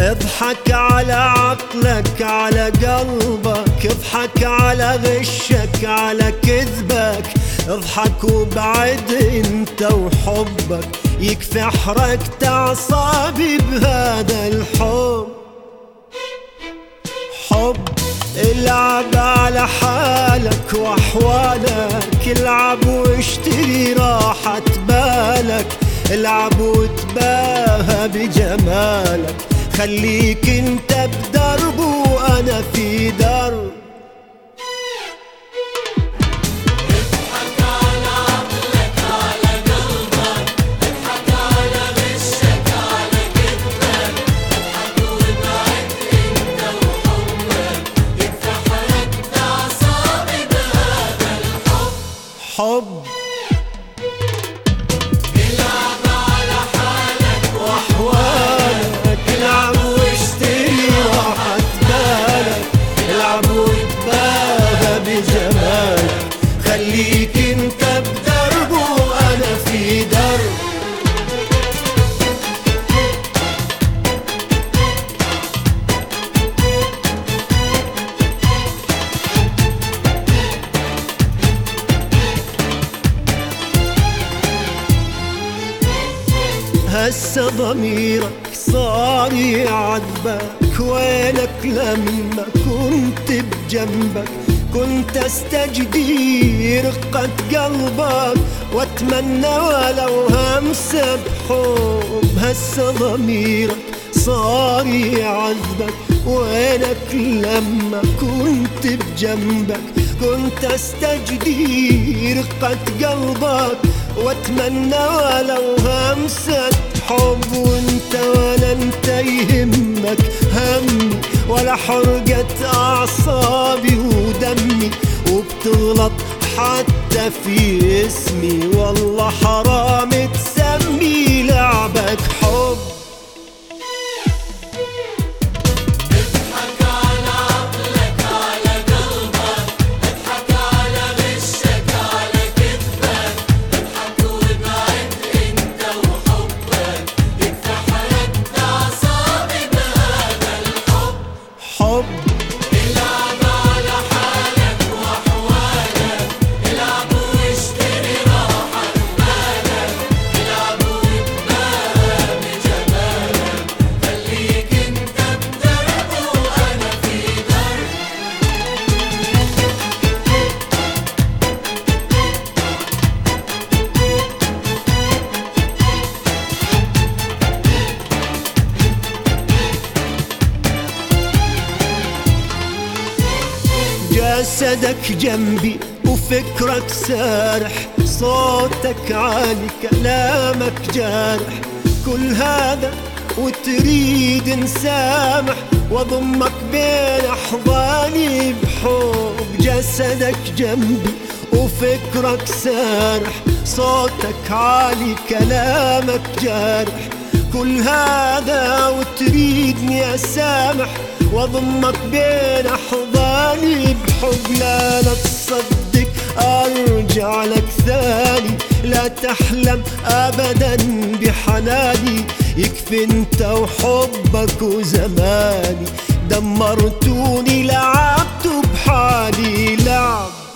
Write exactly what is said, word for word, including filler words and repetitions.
اضحك على عقلك على قلبك، اضحك على غشك على كذبك، اضحك وبعد انت وحبك، يكفي حركت اعصابي بهذا الحب. حب العب على حالك واحوالك، العب واشتري راحة بالك، العب وتباهى بجمالك، خليك انت بدرب وانا في درب. اضحك على عقلك على قلبك، اضحك على غشك على كذبك، اضحك وابعد انت وحبك، يكفي حركت اعصابي بهذا الحب. حب العب على حالك واحوالك، العب واشتري راحة بالك، العب وتباهى بجمالك، خليك انت بدرب وانا في درب. هسه ضميرك صار يعذبك، وينك لما كنت بجنبك، كنت استجدي رقة قلبك واتمنى ولو همسة بحب. هسه ضميرك صار يعذبك، وينك لما كنت بجنبك، كنت استجدي رقة قلبك واتمنى ولو همسة حب. وانت ولا انت يهمك همي ولا حرقة اعصابي ودمي، وبتغلط حتى في اسمي، والله حرام تسمي لعبك حب. اضحك على عقلك على قلبك، اضحك على غشك على كذبك، اضحك وابعد انت وحبك، يكفي حركت اعصابي بهذا الحب. حب العب على حالك واحوالك، العب واشتري راحة بالك، العب وتباهى بجمالك، خليك انت بدرب وانا في درب. جسدك جنبي وفكرك سارح، صوتك عالي كلامك جارح، كل هذا وتريد نسامح واضمك بين احضاني بحب. جسدك جنبي وفكرك سارح، صوتك عالي كلامك جارح، كل هذا وتريدني اسامح واضمك بين احضاني بحب. لا لا تصدق ارجع لك ثاني، لا تحلم ابدا بحناني، يكفي انت وحبك وزماني، دمرتوني لعبت بحالي لعب.